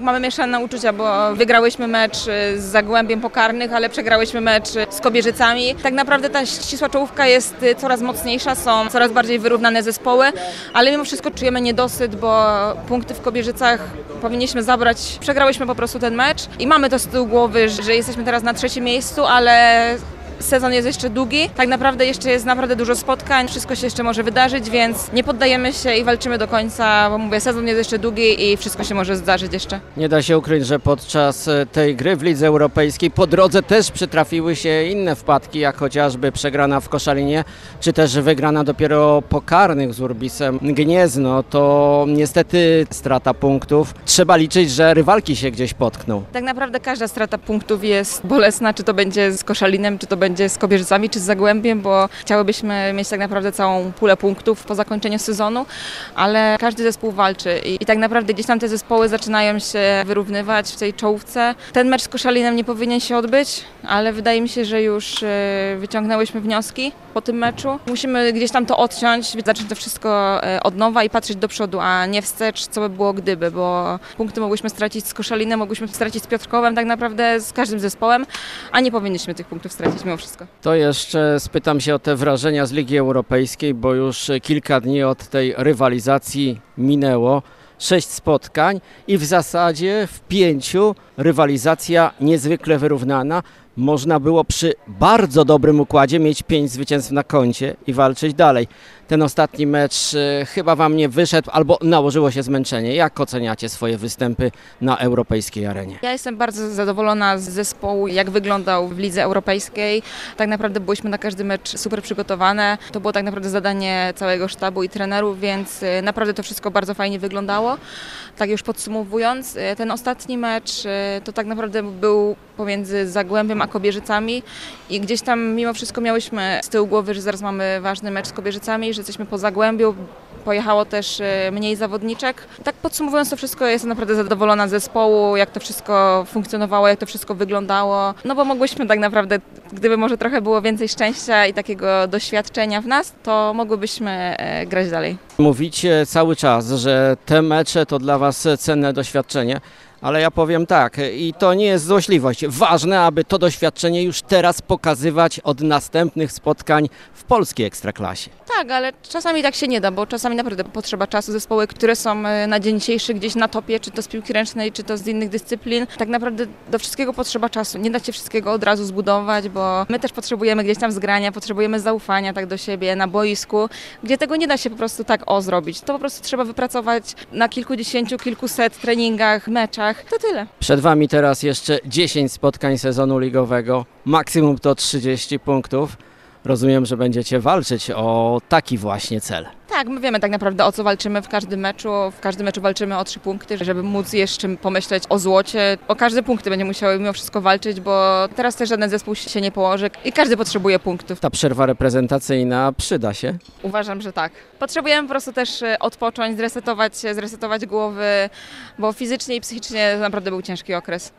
Mamy mieszane uczucia, bo wygrałyśmy mecz z Zagłębiem Pokarnych, ale przegrałyśmy mecz z Kobierzycami. Tak naprawdę ta ścisła czołówka jest coraz mocniejsza, są coraz bardziej wyrównane zespoły, ale mimo wszystko czujemy niedosyt, bo punkty w Kobierzycach powinniśmy zabrać. Przegrałyśmy po prostu ten mecz i mamy to z tyłu głowy, że jesteśmy teraz na 3. miejscu, ale sezon jest jeszcze długi, tak naprawdę jeszcze jest naprawdę dużo spotkań, wszystko się jeszcze może wydarzyć, więc nie poddajemy się i walczymy do końca, bo mówię, sezon jest jeszcze długi i wszystko się może zdarzyć jeszcze. Nie da się ukryć, że podczas tej gry w Lidze Europejskiej po drodze też przytrafiły się inne wpadki, jak chociażby przegrana w Koszalinie, czy też wygrana dopiero Pokarnych z Urbisem Gniezno. To niestety strata punktów. Trzeba liczyć, że rywalki się gdzieś potkną. Tak naprawdę każda strata punktów jest bolesna, czy to będzie z Koszalinem, czy to będzie z Kobierzycami, czy z Zagłębiem, bo chciałybyśmy mieć tak naprawdę całą pulę punktów po zakończeniu sezonu, ale każdy zespół walczy i tak naprawdę gdzieś tam te zespoły zaczynają się wyrównywać w tej czołówce. Ten mecz z Koszalinem nie powinien się odbyć, ale wydaje mi się, że już wyciągnęłyśmy wnioski po tym meczu. Musimy gdzieś tam to odciąć, zacząć to wszystko od nowa i patrzeć do przodu, a nie wstecz, co by było gdyby, bo punkty mogłyśmy stracić z Koszalinem, mogłyśmy stracić z Piotrkowem, tak naprawdę z każdym zespołem, a nie powinniśmy tych punktów stracić mimo wszystko. To jeszcze spytam się o te wrażenia z Ligi Europejskiej, bo już kilka dni od tej rywalizacji minęło. 6 spotkań i w zasadzie w 5 rywalizacja niezwykle wyrównana. Można było przy bardzo dobrym układzie mieć 5 zwycięstw na koncie i walczyć dalej. Ten ostatni mecz chyba wam nie wyszedł albo nałożyło się zmęczenie. Jak oceniacie swoje występy na europejskiej arenie? Ja jestem bardzo zadowolona z zespołu, jak wyglądał w Lidze Europejskiej. Tak naprawdę byliśmy na każdy mecz super przygotowane. To było tak naprawdę zadanie całego sztabu i trenerów, więc naprawdę to wszystko bardzo fajnie wyglądało. Tak już podsumowując, ten ostatni mecz to tak naprawdę był pomiędzy Zagłębiem a Kobierzycami i gdzieś tam mimo wszystko miałyśmy z tyłu głowy, że zaraz mamy ważny mecz z Kobierzycami, że jesteśmy po Zagłębiu, pojechało też mniej zawodniczek. Tak podsumowując to wszystko, jestem naprawdę zadowolona z zespołu, jak to wszystko funkcjonowało, jak to wszystko wyglądało, no bo mogłyśmy tak naprawdę, gdyby może trochę było więcej szczęścia i takiego doświadczenia w nas, to mogłybyśmy grać dalej. Mówicie cały czas, że te mecze to dla was cenne doświadczenie. Ale ja powiem tak, i to nie jest złośliwość. Ważne, aby to doświadczenie już teraz pokazywać od następnych spotkań w polskiej ekstraklasie. Tak, ale czasami tak się nie da, bo czasami naprawdę potrzeba czasu. Zespoły, które są na dzień dzisiejszy gdzieś na topie, czy to z piłki ręcznej, czy to z innych dyscyplin, tak naprawdę do wszystkiego potrzeba czasu. Nie da się wszystkiego od razu zbudować, bo my też potrzebujemy gdzieś tam zgrania, potrzebujemy zaufania tak do siebie na boisku, gdzie tego nie da się po prostu tak zrobić. To po prostu trzeba wypracować na kilkudziesięciu, kilkuset treningach, meczach. To tyle. Przed wami teraz jeszcze 10 spotkań sezonu ligowego, maksimum to 30 punktów. Rozumiem, że będziecie walczyć o taki właśnie cel. Tak, my wiemy tak naprawdę, o co walczymy w każdym meczu. W każdym meczu walczymy o 3 punkty, żeby móc jeszcze pomyśleć o złocie. O każde punkty będziemy musiały mimo wszystko walczyć, bo teraz też żaden zespół się nie położy i każdy potrzebuje punktów. Ta przerwa reprezentacyjna przyda się? Uważam, że tak. Potrzebujemy po prostu też odpocząć, zresetować głowy, bo fizycznie i psychicznie to naprawdę był ciężki okres.